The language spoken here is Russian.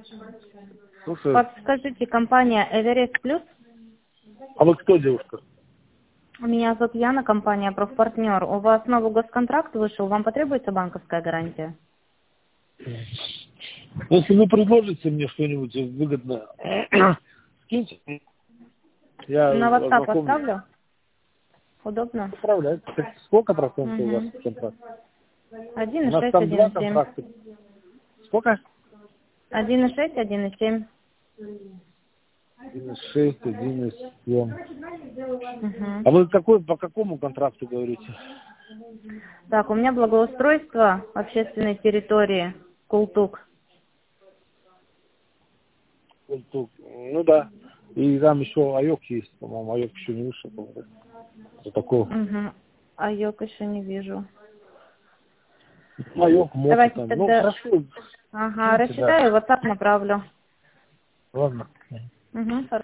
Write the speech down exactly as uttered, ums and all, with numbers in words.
Слушай, Подскажите, компания Эверест Плюс? а вы кто, девушка? Меня зовут Яна, компания Профпартнер. У вас новый госконтракт вышел, вам потребуется банковская гарантия? Если вы предложите мне что-нибудь выгодное, скиньте. Я На WhatsApp ознакомлюсь. оставлю? Удобно? Управляет. Сколько процентов у вас Угу. контракт? один У и нас шесть, там один два и семь. контракта. Сколько? один и шесть, один и семь. один и шесть, один и семь. А Угу. вы какой, по какому контракту говорите? Так, у меня благоустройство общественной территории, Култук. Вот тут, ну да. И там еще Айок есть, по-моему, Айок еще не вышел. по-моему. Вот такого. Угу. А йог еще не вижу. Айок, Мока Давайте там. Ну, тогда... хорошо. Ага, Скиньте, да. рассчитаю, WhatsApp направлю. Ладно. Угу.